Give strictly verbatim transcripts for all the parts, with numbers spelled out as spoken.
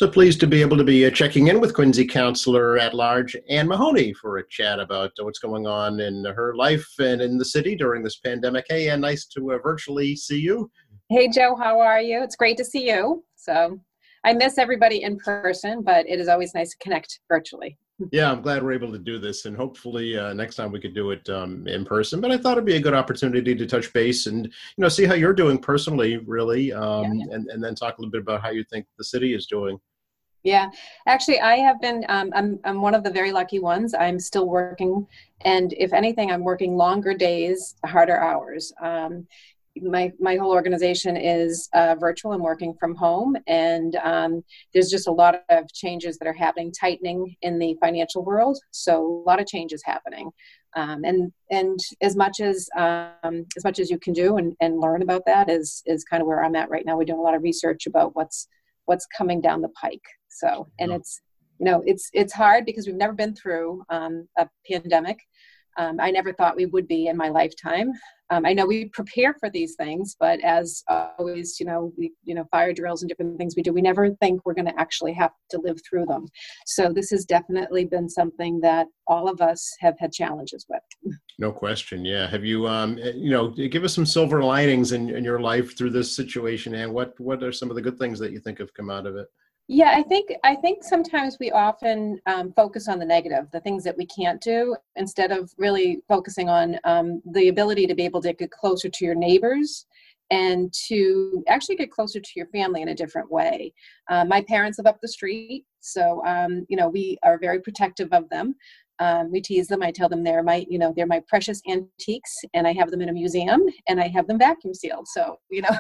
So pleased to be able to be uh, checking in with Quincy Councilor at Large Anne Mahoney for a chat about uh, what's going on in her life and in the city during this pandemic. Hey, Anne, nice to uh, virtually see you. Hey, Joe, how are you? It's great to see you. So I miss everybody in person, but it is always nice to connect virtually. Yeah, I'm glad we're able to do this, and hopefully uh, next time we could do it um, in person. But I thought it'd be a good opportunity to touch base and, you know, see how you're doing personally, really, um, Yeah. and, and then talk a little bit about how you think the city is doing. Yeah, actually, I have been, um, I'm, I'm one of the very lucky ones. I'm still working. And if anything, I'm working longer days, harder hours. Um, my, my whole organization is uh, virtual and working from home. And um, there's just a lot of changes that are happening, tightening in the financial world. So a lot of changes happening. Um, and and as much as um, as much as you can do and, and learn about that is is kind of where I'm at right now. We're doing a lot of research about what's what's coming down the pike. So, and it's, you know, it's, it's hard because we've never been through um, a pandemic. Um, I never thought we would be in my lifetime. Um, I know we prepare for these things, but as always, you know, we, you know, fire drills and different things we do, we never think we're going to actually have to live through them. So this has definitely been something that all of us have had challenges with. No question. Yeah. Have you, um, you know, give us some silver linings in, in your life through this situation, and what, what are some of the good things that you think have come out of it? Yeah, I think I think sometimes we often um, focus on the negative, the things that we can't do, instead of really focusing on um, the ability to be able to get closer to your neighbors and to actually get closer to your family in a different way. Uh, my parents live up the street, so um, you know, we are very protective of them. Um, we tease them. I tell them they're my, you know, they're my precious antiques, and I have them in a museum, and I have them vacuum sealed. So you know.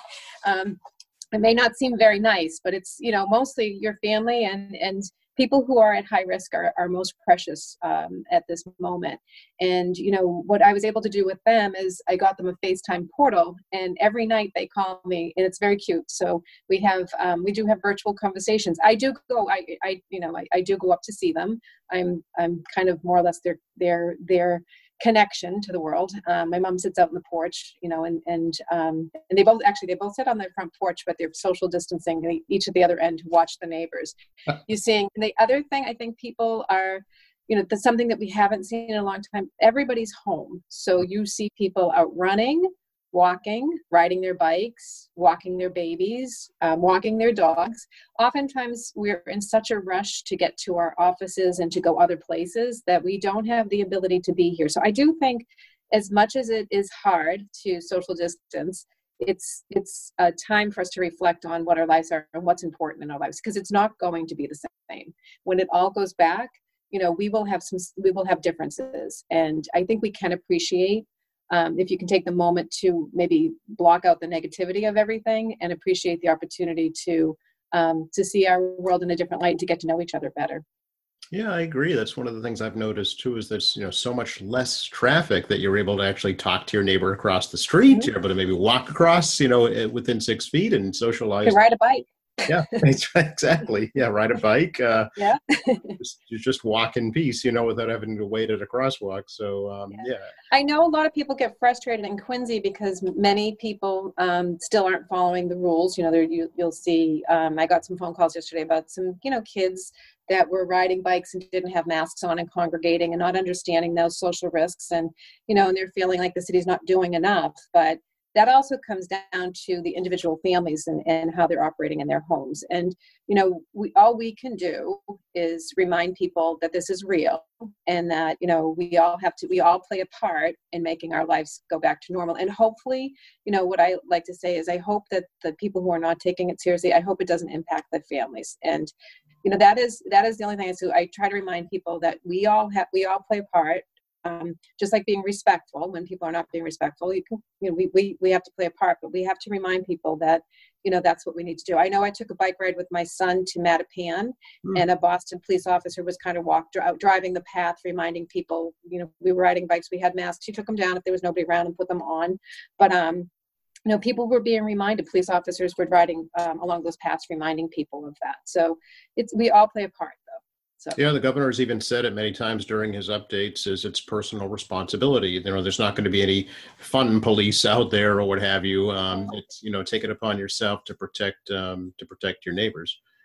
um, It may not seem very nice, but it's, you know, mostly your family and, and people who are at high risk are, are most precious um, at this moment. And, you know, what I was able to do with them is I got them a FaceTime portal, and every night they call me, and it's very cute. So we have, um, we do have virtual conversations. I do go, I, I you know, I, I do go up to see them. I'm, I'm kind of more or less their, their, their, connection to the world. Um, my mom sits out on the porch, you know, and and um, and they both actually they both sit on their front porch, but they're social distancing they, each at the other end to watch the neighbors. You seeing and the other thing I think people are, you know, that's something that we haven't seen in a long time. Everybody's home, so you see people out running, walking, riding their bikes, walking their babies, um, walking their dogs. Oftentimes we're in such a rush to get to our offices and to go other places that we don't have the ability to be here. So I do think as much as it is hard to social distance, it's it's a time for us to reflect on what our lives are and what's important in our lives, because it's not going to be the same. When it all goes back, you know, we will have some, we will have differences. And I think we can appreciate Um, if you can take the moment to maybe block out the negativity of everything and appreciate the opportunity to um, to see our world in a different light, to get to know each other better. Yeah, I agree. That's one of the things I've noticed too, is there's, you know, so much less traffic that you're able to actually talk to your neighbor across the street. Mm-hmm. You're able to maybe walk across, you know, eh, within six feet and socialize. To ride a bike. Yeah, exactly. Yeah, ride a bike. Uh, Yeah. just, you just walk in peace, you know, without having to wait at a crosswalk. So, um, Yeah. yeah. I know a lot of people get frustrated in Quincy because many people um, still aren't following the rules. You know, there you, you'll see, um, I got some phone calls yesterday about some, you know, kids that were riding bikes and didn't have masks on and congregating and not understanding those social risks. And, you know, and they're feeling like the city's not doing enough. But that also comes down to the individual families and, and how they're operating in their homes. And, you know, we, all we can do is remind people that this is real, and that, you know, we all have to, we all play a part in making our lives go back to normal. And hopefully, you know, what I like to say is I hope that the people who are not taking it seriously, I hope it doesn't impact the families. And, you know, that is, that is the only thing I do. I try to remind people that we all have, we all play a part. Um, just like being respectful when people are not being respectful, you can, you know, we, we, we have to play a part, but we have to remind people that, you know, that's what we need to do. I know I took a bike ride with my son to Mattapan, mm. and a Boston police officer was kind of walked out driving the path, reminding people, you know, we were riding bikes, we had masks. He took them down if there was nobody around and put them on. But, um, you know, people were being reminded, police officers were riding um, along those paths, reminding people of that. So it's, we all play a part though. So. Yeah, the governor's even said it many times during his updates, is it's personal responsibility. You know, there's not going to be any fun police out there or what have you. Um, it's, you know, take it upon yourself to protect um, to protect your neighbors.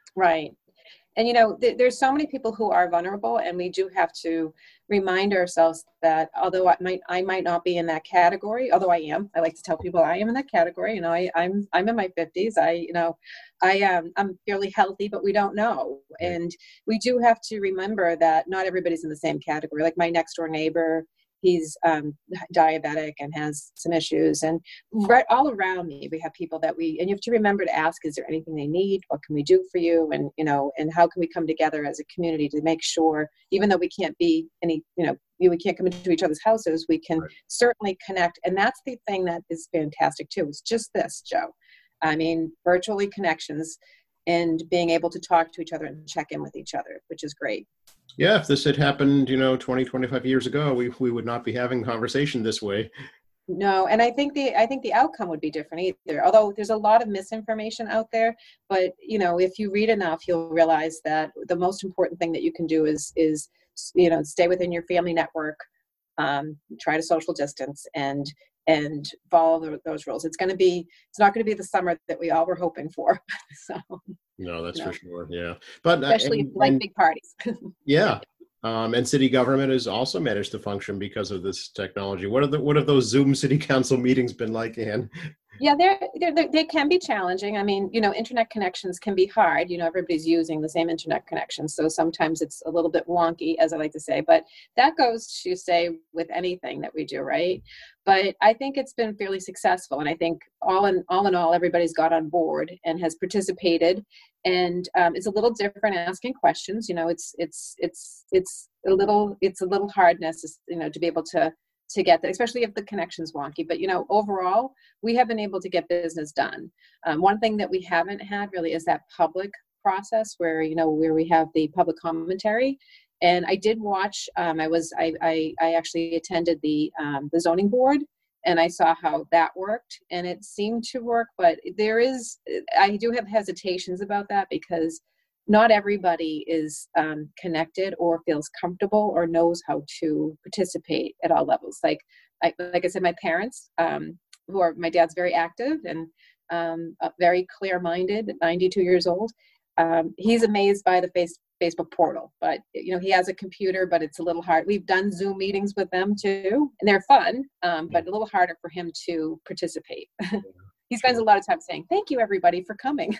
Right. And, you know, th- there's so many people who are vulnerable, and we do have to remind ourselves that although I might, I might not be in that category, although I am, I like to tell people I am in that category. You know, I, I'm, I'm in my fifties. I, you know, I am, I'm fairly healthy, but we don't know. Right. And we do have to remember that not everybody's in the same category. Like my next door neighbor, he's um, diabetic and has some issues, and right all around me we have people that we, and you have to remember to ask, is there anything they need, what can we do for you, and you know, and how can we come together as a community to make sure, even though we can't be any, you know, we can't come into each other's houses, we can Right. certainly connect. And that's the thing that is fantastic too. It's just this, Joe, I mean, virtually connections and being able to talk to each other and check in with each other, which is great. Yeah, if this had happened, you know, twenty, twenty-five years ago, we we would not be having conversation this way. No, and I think the I think the outcome would be different either. Although there's a lot of misinformation out there, but you know, if you read enough, you'll realize that the most important thing that you can do is is you know, stay within your family network, um, try to social distance, and and follow the, those rules. It's going to be it's not going to be the summer that we all were hoping for. So, No, that's you for know, sure. Yeah, but uh, especially if and, you like and big parties. yeah, um, and city government has also managed to function because of this technology. What are the what have those Zoom city council meetings been like, Ann? Yeah, they're, they're, they're, they can be challenging. I mean, you know, internet connections can be hard. You know, everybody's using the same internet connection. So sometimes it's a little bit wonky, as I like to say. But that goes to say with anything that we do, right? But I think it's been fairly successful. And I think all in all, in all everybody's got on board and has participated. And um, it's a little different asking questions. You know, it's it's it's it's a little it's a little hardness, you know, to be able to to get that, especially if the connection's wonky. But, you know, overall, we have been able to get business done. Um, one thing that we haven't had really is that public process where, you know, where we have the public commentary. And I did watch, um, I was, I, I, I actually attended the, um, the zoning board, and I saw how that worked, and it seemed to work, but there is, I do have hesitations about that because not everybody is um, connected or feels comfortable or knows how to participate at all levels. Like, I, like I said, my parents, um, who are, my dad's very active and um, uh, very clear-minded, ninety-two years old. Um, he's amazed by the face, Facebook portal, but you know, he has a computer, but it's a little hard. We've done Zoom meetings with them too, and they're fun, um, but a little harder for him to participate. He spends a lot of time saying, "Thank you, everybody, for coming."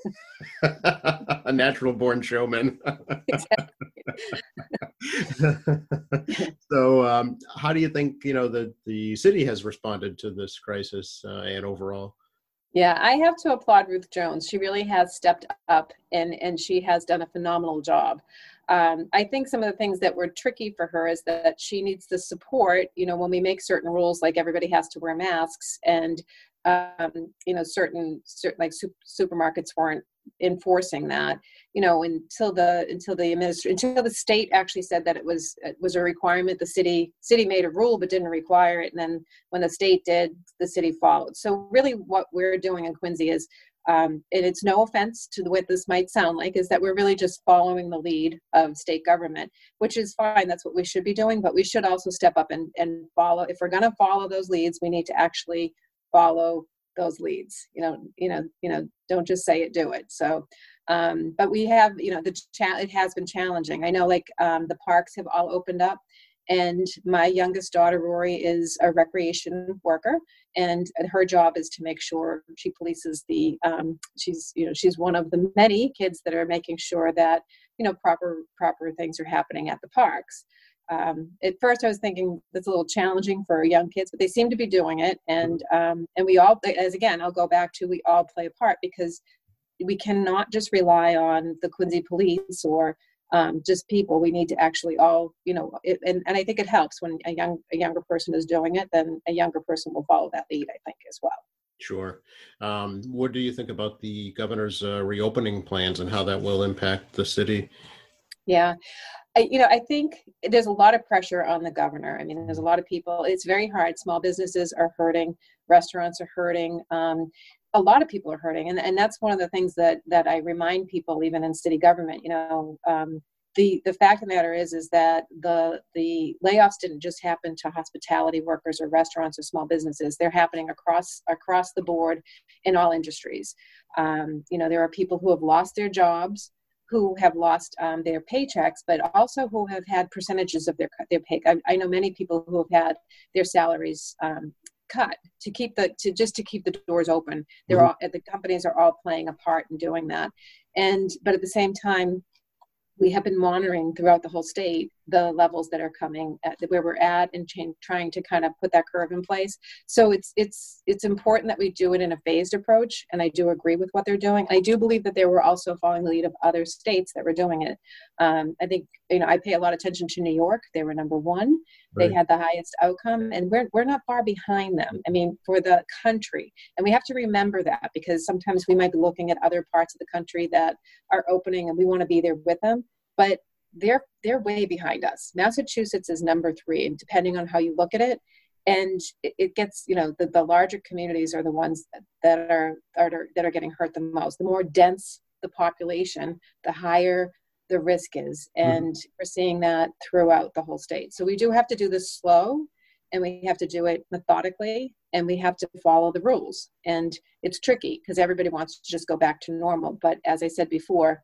A natural born showman. So, um, how do you think, you know, the the city has responded to this crisis, uh, and overall? Yeah, I have to applaud Ruth Jones. She really has stepped up, and and she has done a phenomenal job. Um, I think some of the things that were tricky for her is that she needs the support. You know, when we make certain rules, like everybody has to wear masks, and um, you know, certain certain like super, supermarkets weren't enforcing that. You know, until the until the administr- until the state actually said that it was it was a requirement. The city city made a rule but didn't require it, and then when the state did, the city followed. So really, what we're doing in Quincy is. Um, and it's no offense to the what this might sound like, is that we're really just following the lead of state government, which is fine. That's what we should be doing, but we should also step up and, and follow. If we're going to follow those leads, we need to actually follow those leads. You know, you know, you know, don't just say it, do it. So, um, but we have, you know, the cha- it has been challenging. I know, like um, the parks have all opened up. And my youngest daughter, Rory, is a recreation worker, and her job is to make sure she polices the, um, she's, you know, she's one of the many kids that are making sure that, you know, proper, proper things are happening at the parks. Um, at first I was thinking that's a little challenging for young kids, but they seem to be doing it. And, um, and we all, as again, I'll go back to, we all play a part, because we cannot just rely on the Quincy police or um, just people. We need to actually all, you know, it, and, and I think it helps when a young, a younger person is doing it, then a younger person will follow that lead, I think, as well. Sure. Um, what do you think about the governor's uh, reopening plans and how that will impact the city? Yeah. I, you know, I think there's a lot of pressure on the governor. I mean, there's a lot of people. It's very hard. Small businesses are hurting. Restaurants are hurting. Um, a lot of people are hurting. And, and that's one of the things that, that I remind people, even in city government, you know, um, the the fact of the matter is is that the the layoffs didn't just happen to hospitality workers or restaurants or small businesses. They're happening across across the board in all industries. Um, you know, there are people who have lost their jobs, who have lost um, their paychecks, but also who have had percentages of their their pay. I, I know many people who have had their salaries um, cut to keep the to just to keep the doors open. They're Mhm. all the companies are all playing a part in doing that, and but at the same time, we have been monitoring throughout the whole state the levels that are coming at where we're at and change, trying to kind of put that curve in place. So it's it's it's important that we do it in a phased approach, and I do agree with what they're doing. I do believe that they were also following the lead of other states that were doing it. Um, I think, you know, I pay a lot of attention to New York. They were number one. They Right. had the highest outcome, and we're we're not far behind them. I mean, for the country, and we have to remember that, because sometimes we might be looking at other parts of the country that are opening, and we want to be there with them, but they're they're way behind us. Massachusetts is number three, and depending on how you look at it, and it, it gets, you know, the, the larger communities are the ones that are, are that are getting hurt the most. The more dense the population, the higher the risk is, and mm-hmm. we're seeing that throughout the whole state. So we do have to do this slow, and we have to do it methodically, and we have to follow the rules. And it's tricky because everybody wants to just go back to normal. But as I said before,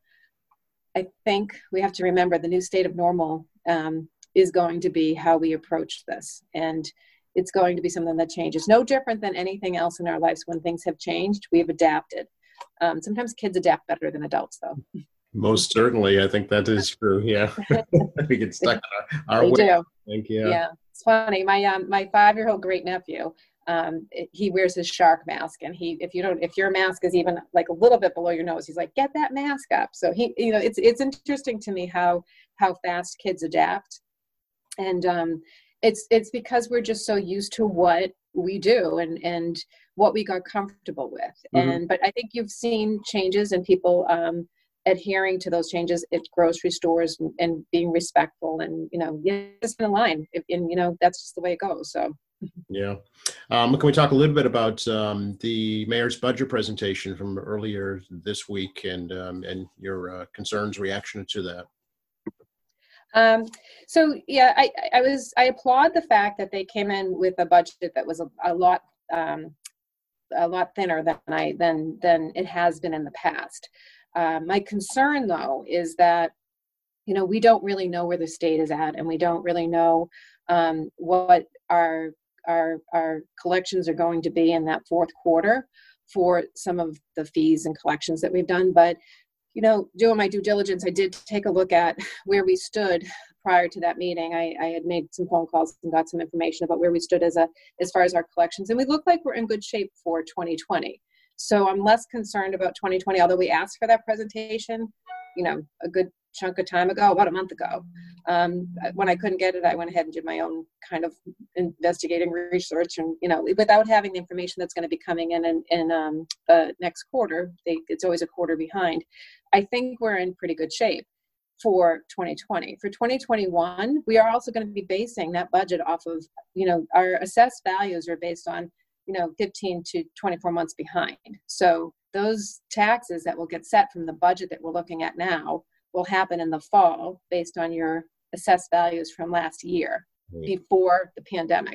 I think we have to remember the new state of normal um, is going to be how we approach this. And it's going to be something that changes. No different than anything else in our lives. When things have changed, we've adapted. Um, sometimes kids adapt better than adults, though. Most certainly. I think that is true. Yeah. We get stuck in our, our they way. do. I think, yeah. Yeah. It's funny. My um, my five-year-old great nephew, um, it, he wears his shark mask, and he, if you don't, if your mask is even like a little bit below your nose, he's like, get that mask up. So he, you know, it's it's interesting to me how how fast kids adapt, and um, it's it's because we're just so used to what we do and and what we got comfortable with. Mm-hmm. And but I think you've seen changes in people um, adhering to those changes at grocery stores and, and being respectful, and you know, yeah, just in line, and you know, that's just the way it goes. So. Yeah. Um, can we talk a little bit about um, the mayor's budget presentation from earlier this week, and um, and your uh, concerns, reaction to that? Um, so yeah, I, I was I applaud the fact that they came in with a budget that was a, a lot um, a lot thinner than I than than it has been in the past. Uh, my concern, though, is that, you know, we don't really know where the state is at, and we don't really know um, what our our our collections are going to be in that fourth quarter for some of the fees and collections that we've done. But, you know, doing my due diligence, I did take a look at where we stood prior to that meeting. I, I had made some phone calls and got some information about where we stood as a as far as our collections, and we look like we're in good shape for twenty twenty. So I'm less concerned about twenty twenty, although we asked for that presentation, you know, a good chunk of time ago, about a month ago. Um, when I couldn't get it, I went ahead and did my own kind of investigating research, and, you know, without having the information that's going to be coming in in, in um, the next quarter, they, it's always a quarter behind. I think we're in pretty good shape for twenty twenty. For twenty twenty-one, we are also going to be basing that budget off of, you know, our assessed values are based on, you know, fifteen to twenty-four months behind. So those taxes that will get set from the budget that we're looking at now will happen in the fall based on your assessed values from last year, right, before the pandemic.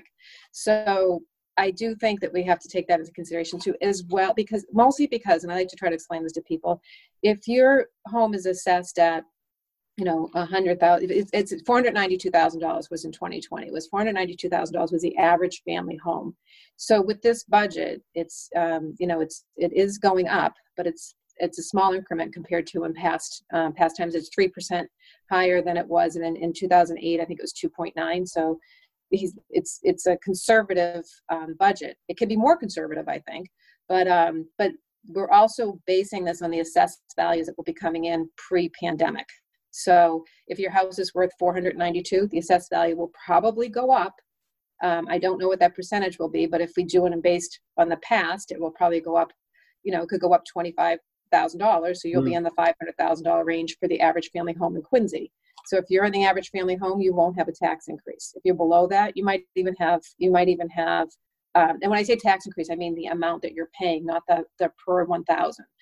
So I do think that we have to take that into consideration too, as well, because mostly because, and I like to try to explain this to people, if your home is assessed at, you know, a hundred thousand, it's, it's four hundred ninety-two thousand dollars was in twenty twenty. It was four hundred ninety-two thousand dollars was the average family home. So with this budget, it's, um, you know, it's, it is going up, but it's, it's a small increment compared to in past, um, past times. It's three percent higher than it was. And in, in two thousand eight, I think it was two point nine. So he's, it's, it's a conservative um, budget. It could be more conservative, I think, but, um, but we're also basing this on the assessed values that will be coming in pre-pandemic. So if your house is worth four hundred ninety-two, the assessed value will probably go up. Um, I don't know what that percentage will be, but if we do it based on the past, it will probably go up, you know, it could go up twenty-five thousand dollars. So you'll mm. be in the five hundred thousand dollars range for the average family home in Quincy. So if you're in the average family home, you won't have a tax increase. If you're below that, you might even have, you might even have, um, and when I say tax increase, I mean the amount that you're paying, not the, the per one thousand.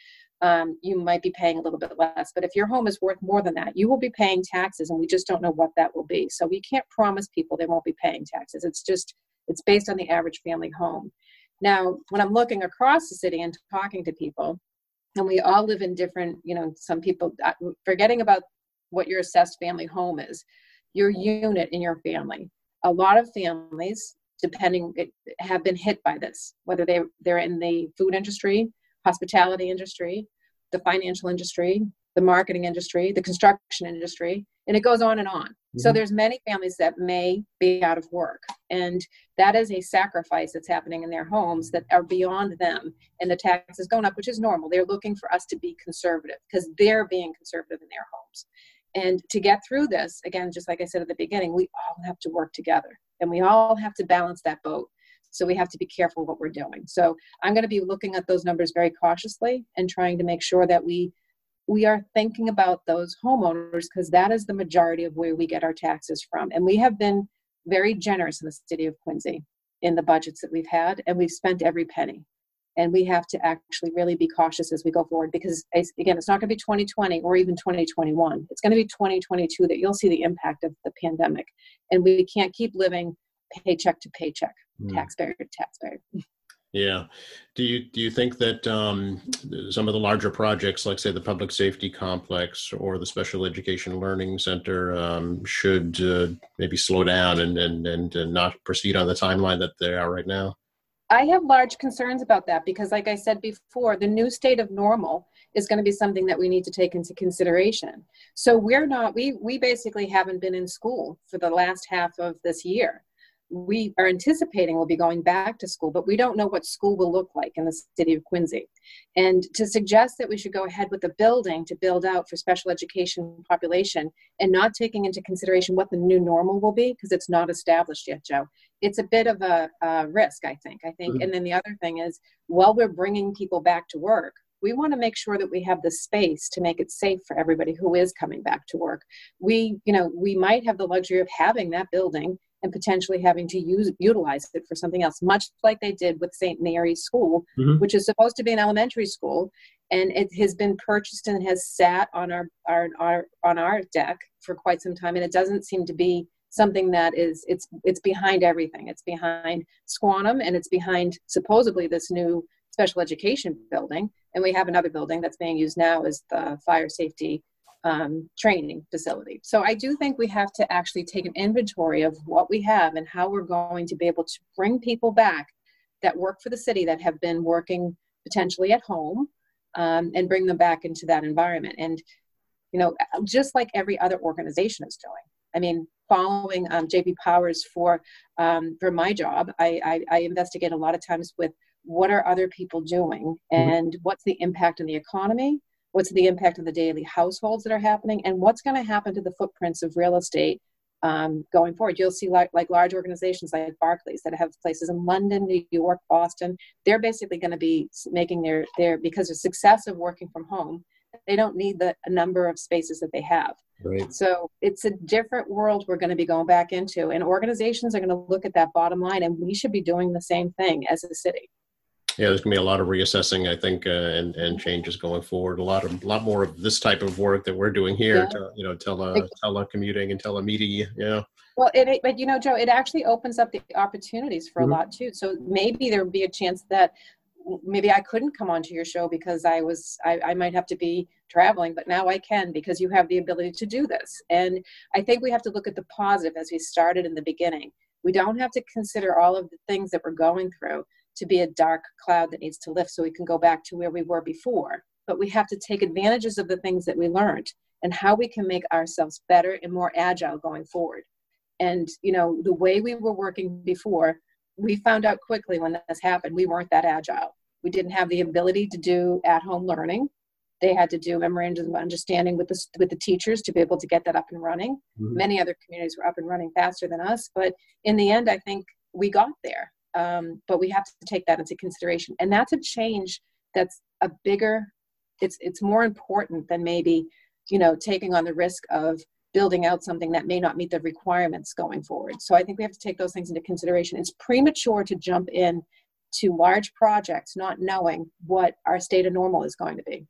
um, you might be paying a little bit less. But if your home is worth more than that, you will be paying taxes, and we just don't know what that will be. So we can't promise people they won't be paying taxes. It's just, it's based on the average family home. Now, when I'm looking across the city and talking to people, and we all live in different, you know, some people, forgetting about what your assessed family home is, your unit in your family. A lot of families, depending, have been hit by this, whether they, they're in the food industry, hospitality industry, the financial industry, the marketing industry, the construction industry, and it goes on and on. Mm-hmm. So there's many families that may be out of work, and that is a sacrifice that's happening in their homes that are beyond them, and the tax is going up, which is normal. They're looking for us to be conservative because they're being conservative in their homes. And to get through this, again, just like I said at the beginning, we all have to work together, and we all have to balance that boat. So we have to be careful what we're doing. So I'm going to be looking at those numbers very cautiously and trying to make sure that we we are thinking about those homeowners, because that is the majority of where we get our taxes from. And we have been very generous in the city of Quincy in the budgets that we've had, and we've spent every penny. And we have to actually really be cautious as we go forward, because, again, it's not going to be twenty twenty or even twenty twenty-one. It's going to be twenty twenty-two that you'll see the impact of the pandemic. And we can't keep living paycheck to paycheck, mm. taxpayer to taxpayer. Yeah. Do you do you think that um, some of the larger projects, like say the public safety complex or the special education learning center, um, should uh, maybe slow down and, and, and, and not proceed on the timeline that they are right now? I have large concerns about that because, like I said before, the new state of normal is going to be something that we need to take into consideration. So we're not, we, we basically haven't been in school for the last half of this year. We are anticipating we'll be going back to school, but we don't know what school will look like in the city of Quincy. And to suggest that we should go ahead with the building to build out for special education population and not taking into consideration what the new normal will be, because it's not established yet, Joe, it's a bit of a, a risk, I think. I think. Mm-hmm. And then the other thing is, while we're bringing people back to work, we want to make sure that we have the space to make it safe for everybody who is coming back to work. We, you know, we might have the luxury of having that building and potentially having to use utilize it for something else, much like they did with Saint Mary's School, mm-hmm. which is supposed to be an elementary school, and it has been purchased and has sat on our, our, our on our deck for quite some time, and it doesn't seem to be something that is, it's it's behind everything. It's behind Squantum, and it's behind supposedly this new special education building, and we have another building that's being used now as the fire safety Um, training facility. So I do think we have to actually take an inventory of what we have and how we're going to be able to bring people back that work for the city that have been working potentially at home, um, and bring them back into that environment. And, you know, just like every other organization is doing. I mean, following um, J B Powers for um, for my job, I, I, I investigate a lot of times with what are other people doing and mm-hmm. what's the impact on the economy. What's the impact of the daily households that are happening, and what's going to happen to the footprints of real estate um, going forward? You'll see like, like large organizations like Barclays that have places in London, New York, Boston. They're basically going to be making their, their, because of success of working from home, they don't need the a number of spaces that they have. Right. So it's a different world we're going to be going back into, and organizations are going to look at that bottom line, and we should be doing the same thing as a city. Yeah, there's going to be a lot of reassessing, I think, uh, and and changes going forward. A lot of a lot more of this type of work that we're doing here, yeah. to, you know, tele telecommuting and telemedia. Yeah. Well, it, but you know, Joe, it actually opens up the opportunities for mm-hmm. a lot too. So maybe there would be a chance that maybe I couldn't come onto your show because I was I, I might have to be traveling, but now I can because you have the ability to do this. And I think we have to look at the positive as we started in the beginning. We don't have to consider all of the things that we're going through to be a dark cloud that needs to lift so we can go back to where we were before. But we have to take advantages of the things that we learned and how we can make ourselves better and more agile going forward. And, you know, the way we were working before, we found out quickly when this happened, we weren't that agile. We didn't have the ability to do at-home learning. They had to do memorandums of understanding with the, with the teachers to be able to get that up and running. Mm-hmm. Many other communities were up and running faster than us. But in the end, I think we got there. Um, but we have to take that into consideration. And that's a change that's a bigger, it's it's more important than maybe, you know, taking on the risk of building out something that may not meet the requirements going forward. So I think we have to take those things into consideration. It's premature to jump in to large projects not knowing what our state of normal is going to be.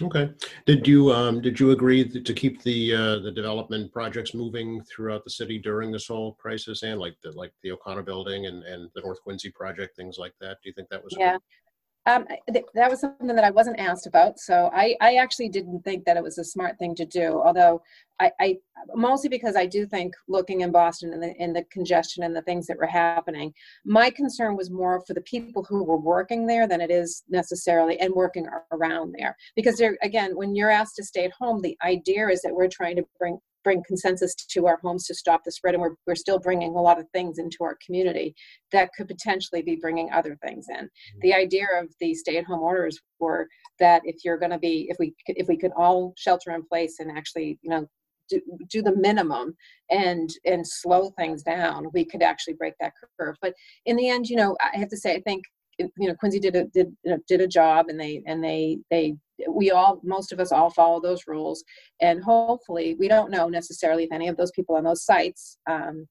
Okay. Did you um, did you agree th- to keep the uh, the development projects moving throughout the city during this whole crisis, and like the like the O'Connor Building and and the North Quincy project, things like that? Do you think that was a good? Yeah. Um, th- that was something that I wasn't asked about, so I, I actually didn't think that it was a smart thing to do. Although I, I mostly because I do think looking in Boston and the in the congestion and the things that were happening, my concern was more for the people who were working there than it is necessarily and working around there. Because there again, when you're asked to stay at home, the idea is that we're trying to bring bring consensus to our homes to stop the spread, and we're we're still bringing a lot of things into our community that could potentially be bringing other things in. The idea of the stay-at-home orders were that if you're going to be, if we if we could all shelter in place and actually, you know, do, do the minimum and and slow things down, we could actually break that curve. But in the end, you know, I have to say, I think you know Quincy did a did you know, did a job, and they and they they we all most of us all follow those rules, and hopefully we don't know necessarily if any of those people on those sites um,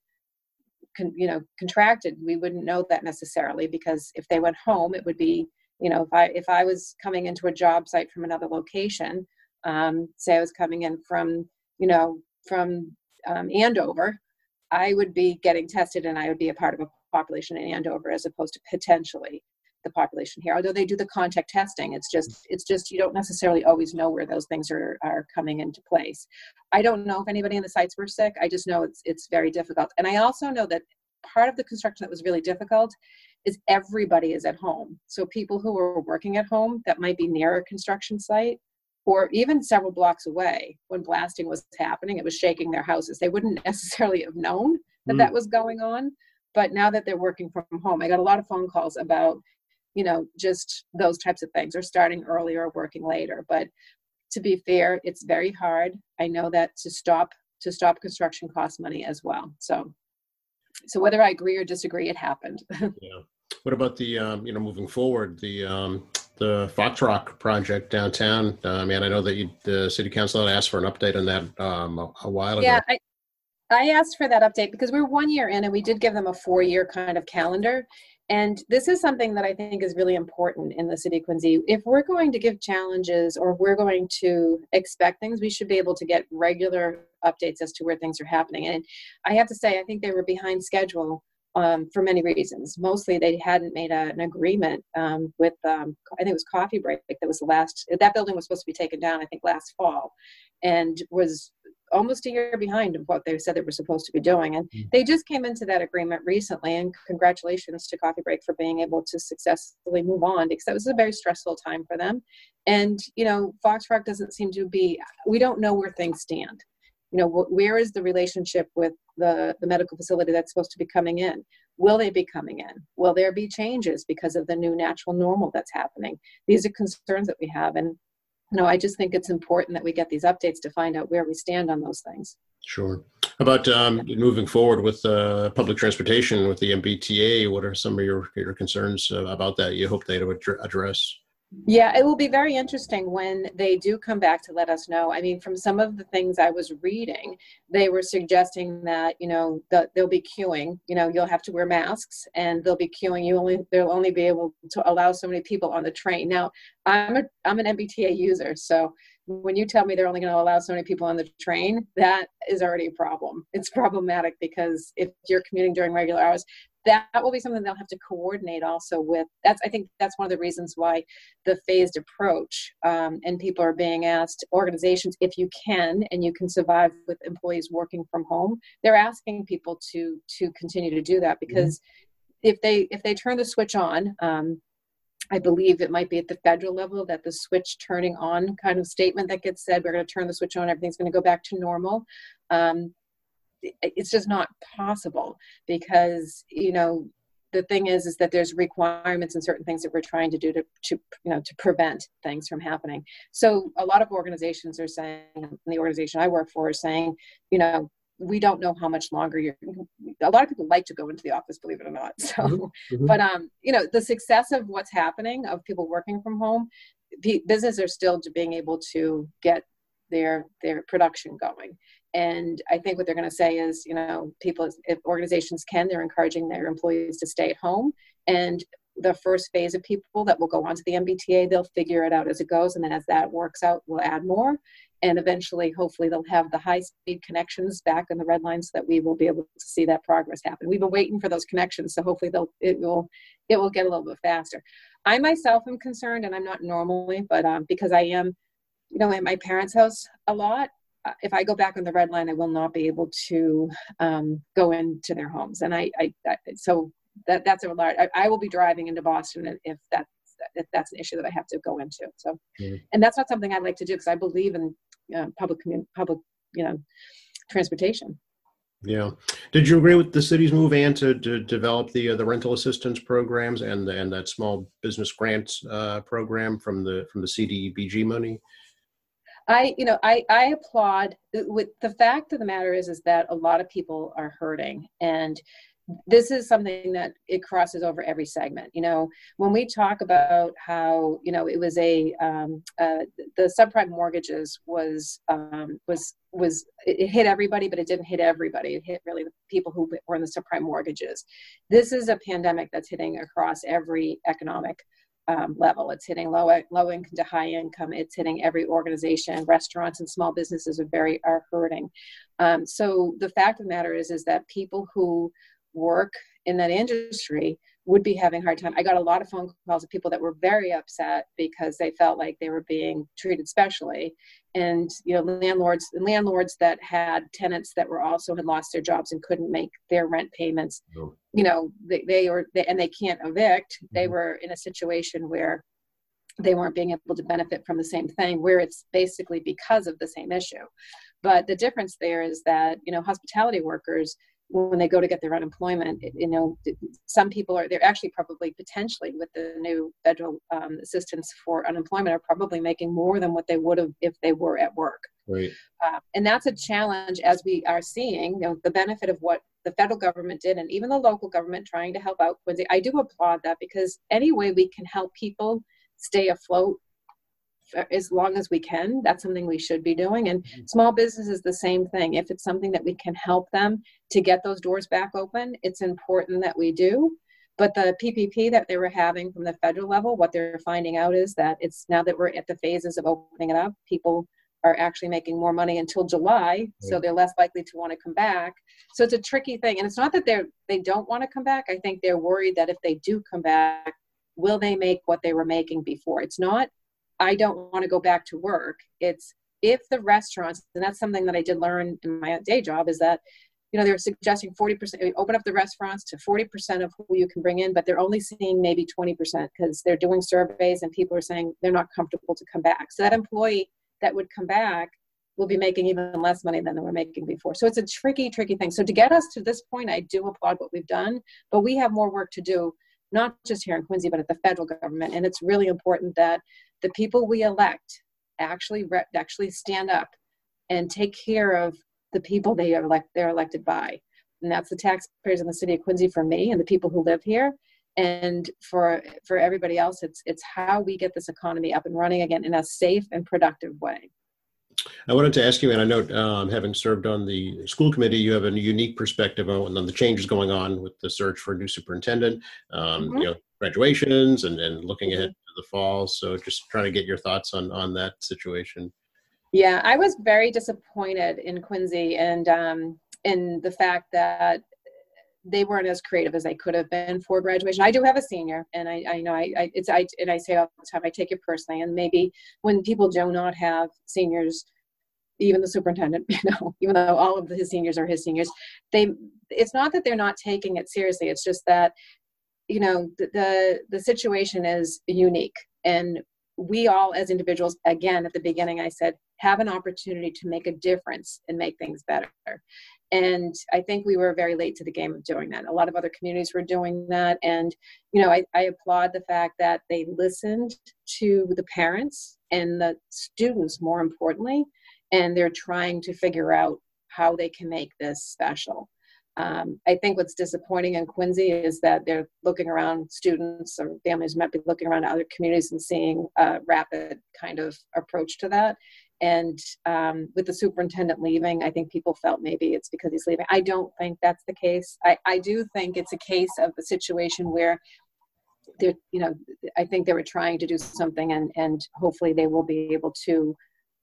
Con, you know contracted. We wouldn't know that necessarily, because if they went home, it would be, you know, if I if I was coming into a job site from another location, um, say I was coming in from you know from um, Andover, I would be getting tested, and I would be a part of a population in Andover as opposed to potentially the population here. Although they do the contact testing, it's just it's just you don't necessarily always know where those things are are coming into place. I don't know if anybody in the sites were sick. I just know it's it's very difficult. And I also know that part of the construction that was really difficult is everybody is at home. So people who are working at home that might be near a construction site or even several blocks away, when blasting was happening, it was shaking their houses. They wouldn't necessarily have known that that was going on. But now that they're working from home, I got a lot of phone calls about, you know, just those types of things, or starting earlier or working later. But to be fair, it's very hard. I know that to stop to stop construction costs money as well. So, so whether I agree or disagree, it happened. Yeah. What about the um, you know moving forward the um, the Fox Rock project downtown? Uh, I mean, I know that you, the city council had asked for an update on that um, a, a while ago. Yeah, I, I asked for that update because we're one year in, and we did give them a four-year kind of calendar. And this is something that I think is really important in the city of Quincy. If we're going to give challenges, or if we're going to expect things, we should be able to get regular updates as to where things are happening. And I have to say, I think they were behind schedule um, for many reasons. Mostly they hadn't made a, an agreement um, with, um, I think it was Coffee Break, that was the last, that building was supposed to be taken down, I think last fall, and was almost a year behind of what they said they were supposed to be doing. And they just came into that agreement recently, and congratulations to Coffee Break for being able to successfully move on, because that was a very stressful time for them. And, you know, Fox Rock doesn't seem to be, we don't know where things stand. You know, wh- where is the relationship with the, the medical facility that's supposed to be coming in? Will they be coming in? Will there be changes because of the new natural normal that's happening? These are concerns that we have. And no, I just think it's important that we get these updates to find out where we stand on those things. Sure. How about um, moving forward with uh, public transportation with the M B T A? What are some of your, your concerns uh, about that you hope they would address? Yeah, it will be very interesting when they do come back to let us know. I mean, from some of the things I was reading, they were suggesting that, you know, the, they'll be queuing, you know, you'll have to wear masks, and they'll be queuing. You only, they'll only be able to allow so many people on the train. Now, I'm a, I'm an M B T A user, so when you tell me they're only going to allow so many people on the train, that is already a problem. It's problematic, because if you're commuting during regular hours, that will be something they'll have to coordinate also with. That's, I think that's one of the reasons why the phased approach, um, and people are being asked, organizations, if you can, and you can survive with employees working from home, they're asking people to, to continue to do that, because mm-hmm. if they, if they turn the switch on, um, I believe it might be at the federal level that the switch turning on kind of statement that gets said, we're going to turn the switch on, everything's going to go back to normal. Um, it's just not possible, because, you know, the thing is, is that there's requirements and certain things that we're trying to do to, to, you know, to prevent things from happening. So a lot of organizations are saying, and the organization I work for is saying, you know, we don't know how much longer you're, a lot of people like to go into the office, believe it or not. So, mm-hmm. but, um, you know, the success of what's happening, of people working from home, the businesses are still being able to get their, their production going. And I think what they're going to say is, you know, people, if organizations can, they're encouraging their employees to stay at home. And the first phase of people that will go onto the M B T A. They'll figure it out as it goes. And then as that works out, we'll add more. And eventually, hopefully, they'll have the high-speed connections back in the red line so that we will be able to see that progress happen. We've been waiting for those connections, so hopefully they'll it will it will get a little bit faster. I myself am concerned, and I'm not normally, but um, because I am, you know, at my parents' house a lot. Uh, if I go back on the red line, I will not be able to um, go into their homes, and I, I, I so that that's a large. I, I will be driving into Boston if that's if that's an issue that I have to go into. So, mm-hmm. And that's not something I'd like to do because I believe in uh, public public you know transportation. Yeah. Did you agree with the city's move, Ann, to, to develop the uh, the rental assistance programs and the, and that small business grants uh, program from the from the C D B G money? I, you know, I, I applaud. With the fact of the matter is, is that a lot of people are hurting, and this is something that it crosses over every segment. You know, when we talk about how, you know, it was a um, uh, the subprime mortgages was um, was was it hit everybody, but it didn't hit everybody. It hit really the people who were in the subprime mortgages. This is a pandemic that's hitting across every economic Um, level. It's hitting low low income to high income. It's hitting every organization. Restaurants and small businesses are very are hurting. Um, so the fact of the matter is, is that people who work in that industry would be having a hard time. I got a lot of phone calls of people that were very upset because they felt like they were being treated specially. And, you know, landlords and landlords that had tenants that were also had lost their jobs and couldn't make their rent payments, no. you know, they, they were, they, and they can't evict. Mm-hmm. They were in a situation where they weren't being able to benefit from the same thing, where it's basically because of the same issue. But the difference there is that, you know, hospitality workers, when they go to get their unemployment, you know, some people are, they're actually probably potentially with the new federal um, assistance for unemployment are probably making more than what they would have if they were at work. Right. Uh, and that's a challenge as we are seeing, you know, the benefit of what the federal government did and even the local government trying to help out Quincy. I do applaud that because any way we can help people stay afloat as long as we can, that's something we should be doing. And small business is the same thing. If it's something that we can help them to get those doors back open, it's important that we do. But the P P P that they were having from the federal level, what they're finding out is that it's now that we're at the phases of opening it up, people are actually making more money until July, so they're less likely to want to come back. So it's a tricky thing. And it's not that they're they don't want to come back. I think they're worried that if they do come back, will they make what they were making before? It's not I don't want to go back to work. It's if the restaurants, and that's something that I did learn in my day job, is that, you know, they're suggesting forty percent, open up the restaurants to forty percent of who you can bring in, but they're only seeing maybe twenty percent because they're doing surveys and people are saying they're not comfortable to come back. So that employee that would come back will be making even less money than they were making before. So it's a tricky, tricky thing. So to get us to this point, I do applaud what we've done, but we have more work to do, not just here in Quincy, but at the federal government. And it's really important that the people we elect actually re- actually stand up and take care of the people they are elect, they're elected by. And that's the taxpayers in the city of Quincy for me and the people who live here. And for for everybody else, it's it's how we get this economy up and running again in a safe and productive way. I wanted to ask you, and I know um, having served on the school committee, you have a unique perspective on, on the changes going on with the search for a new superintendent, um, mm-hmm. you know, graduations and, and looking ahead to the fall. So just trying to get your thoughts on, on that situation. Yeah, I was very disappointed in Quincy and um, in the fact that they weren't as creative as they could have been for graduation. I do have a senior, and I, I know I, I it's I and I say all the time I take it personally. And maybe when people do not have seniors, even the superintendent, you know, even though all of his seniors are his seniors, they it's not that they're not taking it seriously. It's just that, you know, the the, the situation is unique, and we all as individuals, again at the beginning I said, have an opportunity to make a difference and make things better. And I think we were very late to the game of doing that. A lot of other communities were doing that. And, you know, I, I applaud the fact that they listened to the parents and the students, more importantly, and they're trying to figure out how they can make this special. Um, I think what's disappointing in Quincy is that they're looking around, students or families might be looking around other communities and seeing a rapid kind of approach to that. And um, with the superintendent leaving, I think people felt maybe it's because he's leaving. I don't think that's the case. I, I do think it's a case of a situation where they're, you know, I think they were trying to do something, and, and hopefully they will be able to,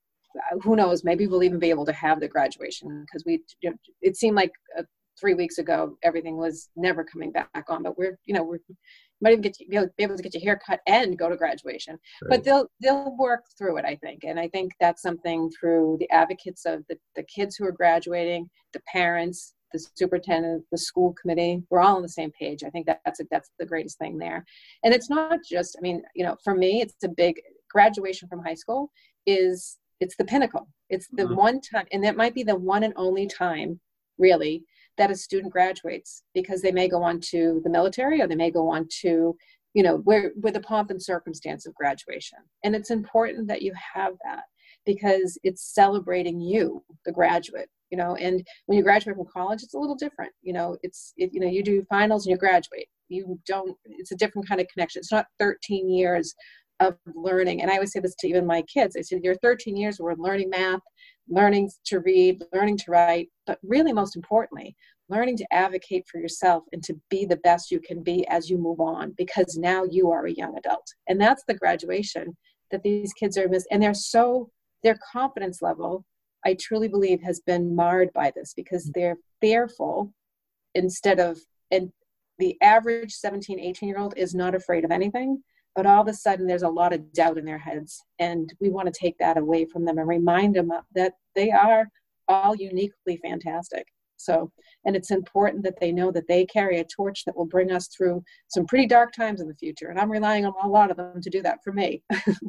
uh, who knows, maybe we'll even be able to have the graduation, because we, you know, it seemed like uh, three weeks ago, everything was never coming back on, but we're, you know, we're, might even get to, be able to get your hair cut and go to graduation, Right. but they'll, they'll work through it, I think. And I think that's something through the advocates of the, the kids who are graduating, the parents, the superintendent, the school committee, we're all on the same page. I think that that's, a, that's the greatest thing there. And it's not just, I mean, you know, for me, it's a big graduation from high school is, it's the pinnacle. It's the mm-hmm. one time, and that might be the one and only time really that a student graduates, because they may go on to the military, or they may go on to, you know, where, with the pomp and circumstance of graduation. And it's important that you have that, because it's celebrating you, the graduate, you know. And when you graduate from college, it's a little different. You know, it's, it, you know, you do finals and you graduate. You don't, it's a different kind of connection. It's not thirteen years of learning. And I always say this to even my kids. I said, you're thirteen years where we're learning math, learning to read, learning to write, but really most importantly, learning to advocate for yourself and to be the best you can be as you move on, because now you are a young adult. And that's the graduation that these kids are missing. And they're so, their confidence level, I truly believe, has been marred by this, because they're fearful instead of, and the average seventeen, eighteen year old is not afraid of anything, but all of a sudden there's a lot of doubt in their heads. And we want to take that away from them and remind them that they are all uniquely fantastic. So, and it's important that they know that they carry a torch that will bring us through some pretty dark times in the future. And I'm relying on a lot of them to do that for me.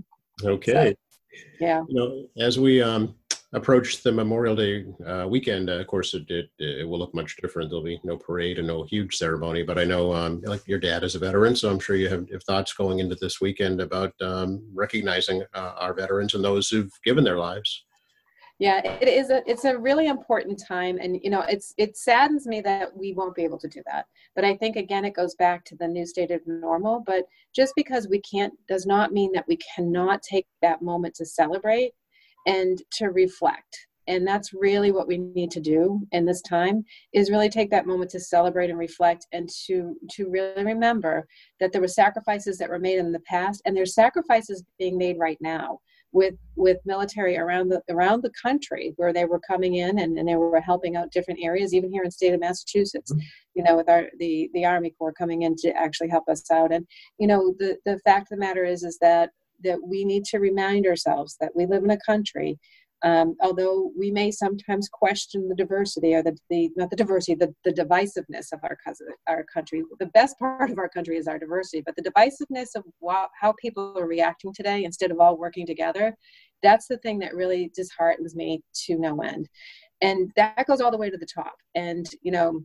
Okay. So, yeah. You know, as we um, approach the Memorial Day uh, weekend, uh, of course, it, it, it will look much different. There'll be no parade and no huge ceremony, but I know um, like your dad is a veteran, so I'm sure you have, have thoughts going into this weekend about um, recognizing uh, our veterans and those who've given their lives. Yeah, it is a, it's a really important time. And, you know, it's, it saddens me that we won't be able to do that. But I think, again, it goes back to the new state of normal. But just because we can't does not mean that we cannot take that moment to celebrate and to reflect. And that's really what we need to do in this time, is really take that moment to celebrate and reflect, and to, to really remember that there were sacrifices that were made in the past, and there's sacrifices being made right now with with military around the around the country, where they were coming in and, and they were helping out different areas, even here in the state of Massachusetts, you know, with our the the Army Corps coming in to actually help us out. And, you know, the the fact of the matter is is that that we need to remind ourselves that we live in a country, um, although we may sometimes question the diversity, or the, the not the diversity, the, the divisiveness of our our country. The best part of our country is our diversity, but the divisiveness of wow, how people are reacting today instead of all working together, that's the thing that really disheartens me to no end. And that goes all the way to the top. And, you know,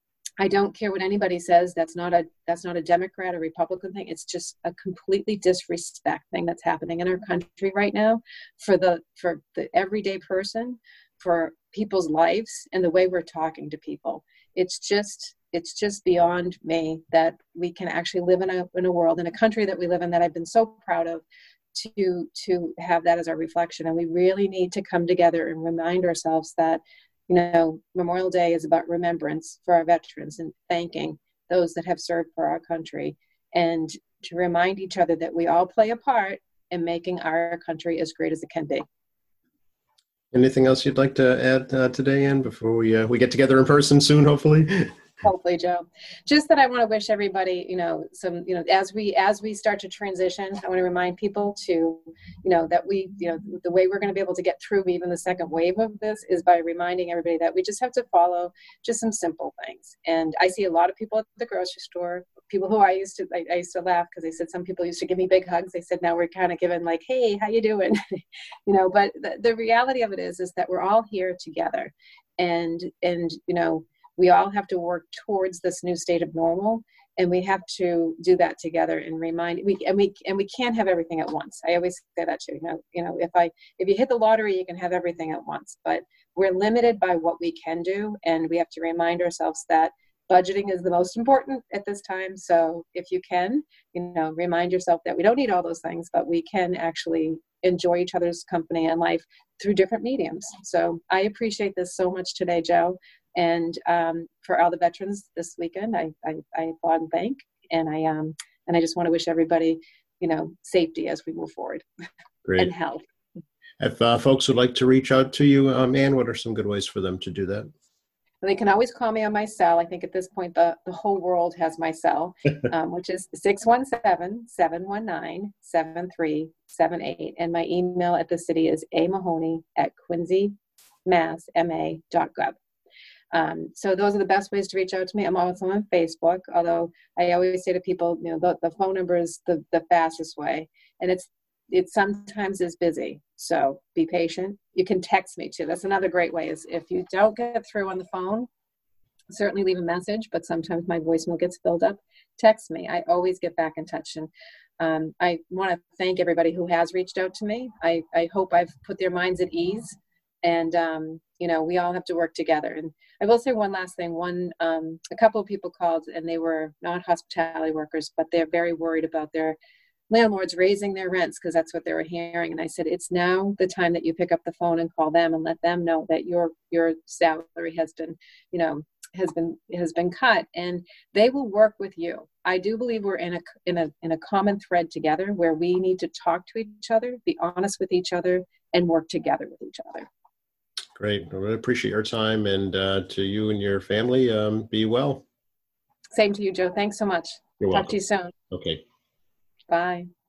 I don't care what anybody says. That's not a that's not a Democrat or Republican thing. It's just a completely disrespect thing that's happening in our country right now for the for the everyday person, for people's lives, and the way we're talking to people. It's just it's just beyond me that we can actually live in a in a world, in a country that we live in, that I've been so proud of, to to have that as our reflection. And we really need to come together and remind ourselves that, you know, Memorial Day is about remembrance for our veterans and thanking those that have served for our country, and to remind each other that we all play a part in making our country as great as it can be. Anything else you'd like to add uh, today, Ann, before we uh, we get together in person soon, hopefully? Hopefully, Joe. Just that I want to wish everybody, you know, some, you know, as we as we start to transition, I want to remind people to, you know, that we, you know, the way we're going to be able to get through even the second wave of this is by reminding everybody that we just have to follow just some simple things. And I see a lot of people at the grocery store, people who I used to, I, I used to laugh because they said some people used to give me big hugs. They said now we're kind of giving like, hey, how you doing? You know, but the, the reality of it is, is that we're all here together, and and you know. We all have to work towards this new state of normal, and we have to do that together and remind we and we and we can't have everything at once. I always say that too. You know, you know, if I if you hit the lottery, you can have everything at once, but we're limited by what we can do, and we have to remind ourselves that budgeting is the most important at this time. So if you can, you know, remind yourself that we don't need all those things, but we can actually enjoy each other's company and life through different mediums. So I appreciate this so much today, Joe. And um, for all the veterans this weekend, I, I, I applaud and thank, and I um, And I just want to wish everybody, you know, safety as we move forward. Great. And health. If uh, folks would like to reach out to you, um, Ann, what are some good ways for them to do that? They can always call me on my cell. I think at this point, the, the whole world has my cell, um, which is six one seven, seven one nine, seven three seven eight. And my email at the city is a mahoney at quincy mass m a dot gov. Um, so those are the best ways to reach out to me. I'm also on Facebook, although I always say to people, you know, the, the phone number is the, the fastest way. And it's it sometimes is busy. So be patient. You can text me too. That's another great way is if you don't get through on the phone, certainly leave a message, but sometimes my voicemail gets filled up. Text me. I always get back in touch. And um, I want to thank everybody who has reached out to me. I, I hope I've put their minds at ease. And, um, you know, we all have to work together. And I will say one last thing. One, um, a couple of people called and they were not hospitality workers, but they're very worried about their landlords raising their rents because that's what they were hearing. And I said, it's now the time that you pick up the phone and call them and let them know that your your salary has been, you know, has been has been cut, and they will work with you. I do believe we're in a in a in a common thread together where we need to talk to each other, be honest with each other, and work together with each other. Great. I really appreciate your time, and uh, to you and your family, um, be well. Same to you, Joe. Thanks so much. You're Talk welcome. to you soon. Okay. Bye.